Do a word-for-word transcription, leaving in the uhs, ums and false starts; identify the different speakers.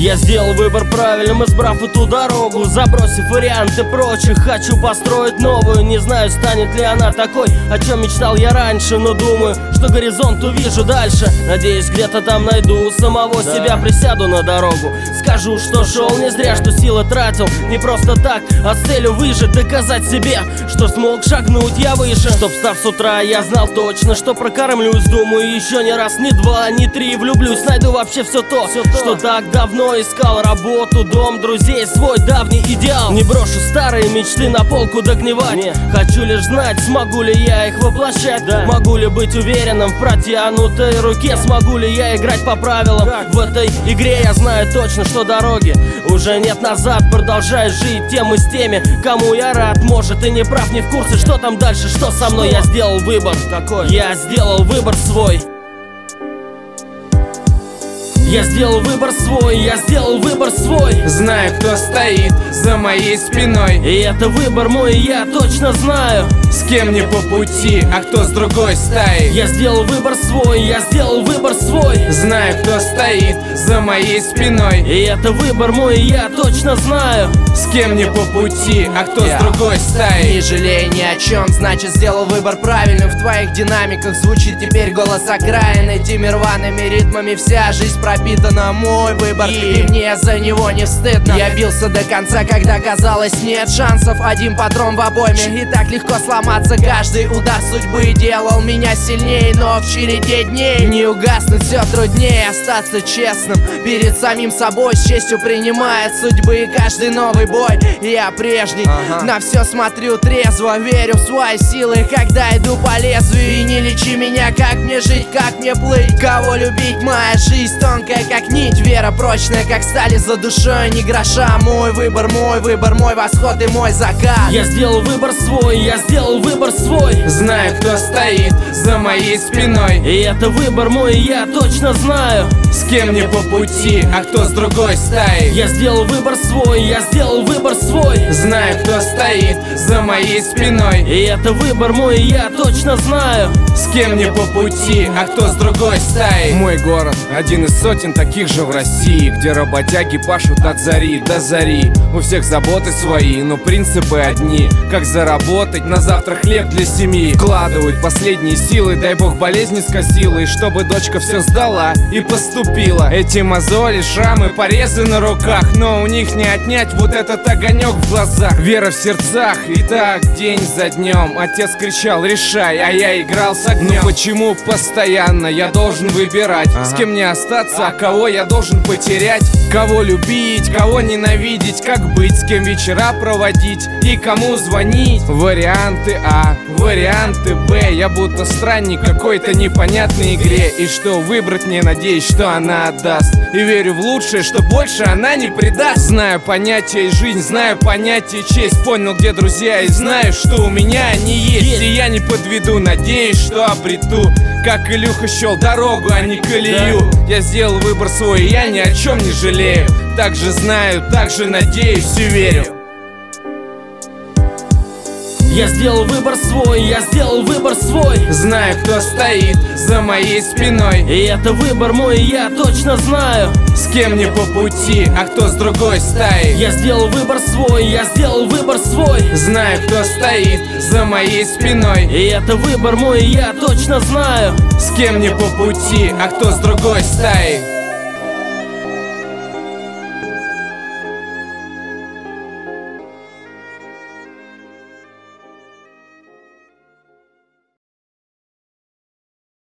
Speaker 1: Я сделал выбор правильным, избрав эту дорогу, забросив варианты прочих. Хочу построить новую, не знаю, станет ли она такой, о чем мечтал я раньше, но думаю, что горизонт увижу дальше. Надеюсь, где-то там найду самого да. себя, присяду на дорогу, скажу, что шел не зря, что силы тратил не просто так, а с целью выжить, доказать себе, что смог шагнуть я выше. Чтоб, встав с утра, я знал точно, что прокормлюсь. Думаю, еще не раз, не два, не три влюблюсь, найду вообще все то, все то, что так давно искал. Работу, дом, друзей, свой давний идеал. Не брошу старые мечты на полку догнивать. Не. Хочу лишь знать, смогу ли я их воплощать, да. Могу ли быть уверенным в протянутой руке, смогу ли я играть по правилам как? В этой игре я знаю точно, что дороги уже нет назад. Продолжаю жить тем и с теми, кому я рад. Может, и не прав, не в курсе, что там дальше, что со мной. Что? Я сделал выбор такой, я сделал выбор свой. Я сделал выбор свой, я сделал выбор свой.
Speaker 2: Знаю, кто стоит за моей спиной,
Speaker 1: и это выбор мой, я точно знаю,
Speaker 2: с кем мне по пути, а кто с другой стаи.
Speaker 1: Я сделал выбор свой, я сделал выбор свой.
Speaker 2: Знаю, кто стоит за моей спиной,
Speaker 1: и это выбор мой, я точно знаю,
Speaker 2: с кем мне по пути, а кто yeah. с другой стаи.
Speaker 3: Не жалею ни о чем, значит сделал выбор правильный. В твоих динамиках звучит теперь голос окраин. Этими рваными ритмами вся жизнь пропитана, мой выбор, и, и мне за него не стыдно. Я бился до конца, когда казалось нет шансов. Один патрон в обойме, и так легко сломаться. Каждый удар судьбы делал меня сильнее, но в череде дней не угаснуть все труднее. Остаться честным перед самим собой, с честью принимая судьбы каждый новый бой. Я прежний, ага. на все смотрю трезво, верю в свои силы, когда иду по лезвию. И не лечи меня, как мне жить, как мне плыть, кого любить. Моя жизнь тонкая, как нить, вера прочная, как стали за душой, ни гроша. Мой выбор, мой выбор, мой восход и мой закат.
Speaker 1: Я сделал выбор свой, я сделал выбор свой.
Speaker 2: Знаю, кто стоит за моей спиной,
Speaker 1: и это выбор мой, я точно знаю,
Speaker 2: с кем мне по пути, а кто с другой стаи.
Speaker 1: Я сделал выбор свой, я сделал выбор свой.
Speaker 2: Знаю, кто стоит за моей спиной,
Speaker 1: и это выбор мой, я точно знаю,
Speaker 2: с кем мне по пути, а кто с другой стаи.
Speaker 4: Мой город один из сотен таких же в России, где работяги пашут от зари до зари. У всех заботы свои, но принципы одни. Как заработать на завтра хлеб для семьи. Вкладывают последние силы, дай бог болезни скосила, и чтобы дочка все сдала и поступила. Эти мозоли, шрамы, порезы на руках, но у них не отнять вот этот огонек в глазах. Вера в сердцах, и так день за днем отец кричал: решай, а я играл с огнем. Но почему постоянно я должен выбирать, ага. с кем мне остаться, а кого я должен потерять? Кого любить, кого ненавидеть, как быть, с кем вечера проводить и кому звонить? Варианты А, варианты Б. Я будто странник в какой-то непонятной игре. И что выбрать мне, надеюсь, что она отдаст. И верю в лучшее, что больше она не предаст. Знаю понятие жизнь, знаю понятие честь. Понял, где друзья, и знаю, что у меня они есть. И я не подведу, надеюсь, что обрету, как Илюха счел дорогу, а не колею. Я сделал выбор свой, и я ни о чем не жалею. Так же знаю, так же надеюсь и верю.
Speaker 1: Я сделал выбор свой, я сделал выбор свой.
Speaker 2: Знаю, кто стоит за моей спиной,
Speaker 1: и это выбор мой, я точно знаю,
Speaker 2: с кем мне по пути, а кто с другой стаи.
Speaker 1: Я сделал выбор свой, я сделал выбор свой.
Speaker 2: Знаю, кто стоит за моей спиной,
Speaker 1: и это выбор мой, я точно знаю,
Speaker 2: с кем мне по пути, а кто с другой стаи.